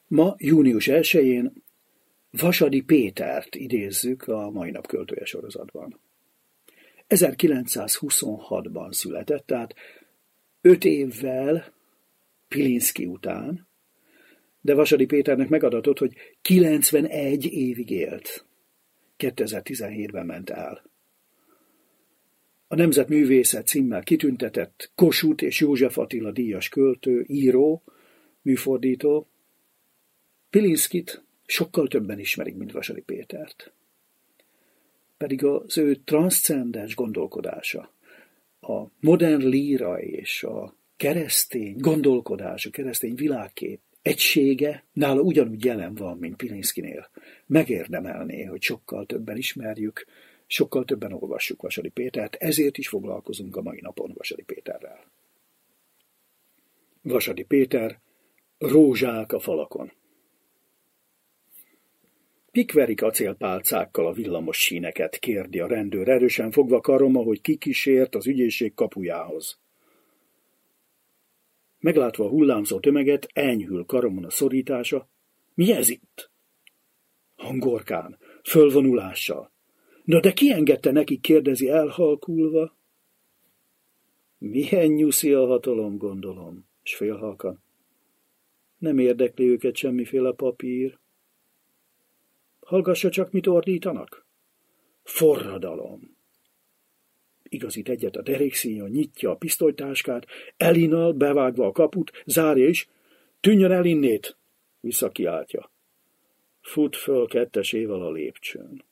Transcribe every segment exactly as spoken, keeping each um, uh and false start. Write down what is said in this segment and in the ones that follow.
Ma, június elsején Vasadi Pétert idézzük a mai nap költője sorozatban. ezerkilencszázhuszonhatban született, tehát öt évvel Pilinszky után, de Vasadi Péternek megadatott, hogy kilencvenegy évig élt. kétezer-tizenhétben ment el. A Nemzetművészet címmel kitüntetett Kossuth és József Attila díjas költő, író, műfordító. Pilinszkyt sokkal többen ismerik, mint Vasadi Pétert. Pedig az ő transzcendens gondolkodása, a modern líra és a keresztény gondolkodás, a keresztény világkép egysége nála ugyanúgy jelen van, mint Pilinszkynél. Megérdemelné, hogy sokkal többen ismerjük, sokkal többen olvassuk Vasadi Pétert, ezért is foglalkozunk a mai napon Vasadi Péterrel. Vasadi Péter, Rózsák a falakon. Kik verik acélpálcákkal a villamos síneket, kérdi a rendőr, erősen fogva karom, ahogy kikísért az ügyészség kapujához. Meglátva a hullámzó tömeget, enyhül karomon a szorítása. Mi ez itt? Hangorkán, fölvonulással. Na de ki engedte nekik, kérdezi elhalkulva. Milyen nyuszi a hatalom, gondolom, s félhalkan. Nem érdekli őket semmiféle papír. Hallgassa csak, mit ordítanak. Forradalom. Igazít egyet a derékszínjon, nyitja a pisztolytáskát, elinal, bevágva a kaput, zárja is. Tűnjön el innét, visszakiáltja. Fut föl kettesével a lépcsőn.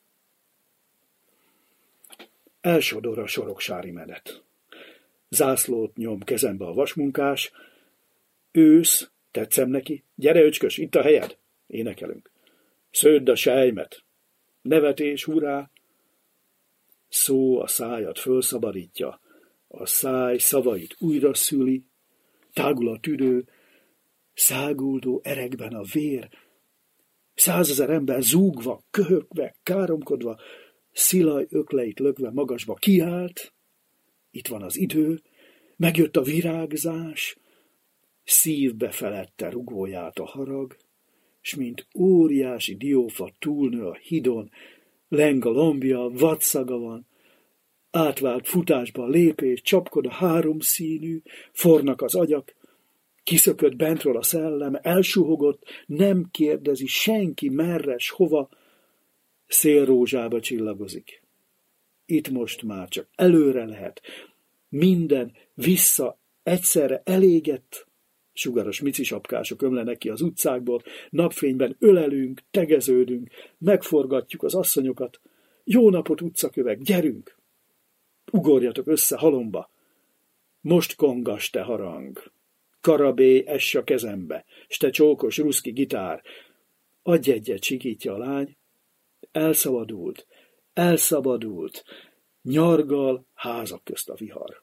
Elsodor a soroksári menet. Zászlót nyom kezembe a vasmunkás. Ősz, tetszem neki. Gyere, öcskös, itt a helyed. Énekelünk. Sződd a sejmet. Nevetés, hurrá. Szó a szájat fölszabadítja. A száj szavait újra szüli. Tágul a tüdő. Száguldó erekben a vér. Százezer ember zúgva, köhögve, káromkodva, szilaj ökleit lökve magasba kiállt. Itt van az idő. Megjött a virágzás. Szívbe felette rugóját a harag, s mint óriási diófa túlnő a hidon, leng a lombja, vadszaga van, átvált futásba a lépés, csapkod a háromszínű, fornak az agyak, kiszökött bentről a szellem, elsuhogott, nem kérdezi senki merre s hova, szélrózsába csillagozik. Itt most már csak előre lehet, minden vissza egyszerre elégett, sugaras micisapkások ömlenek ki az utcákból, napfényben ölelünk, tegeződünk, megforgatjuk az asszonyokat. Jó napot, utcakövek, gyerünk! Ugorjatok össze halomba! Most kongas te harang! Karabé ess a kezembe, s te csókos ruszki gitár! Adj egyet, sikítja a lány. Elszabadult, elszabadult, nyargal házak közt a vihar.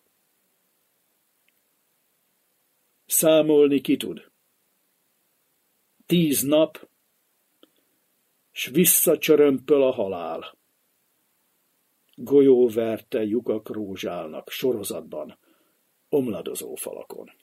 Számolni ki tud. Tíz nap, s visszacsörömpöl a halál. Golyóverte lyukak rózsálnak sorozatban, omladozó falakon.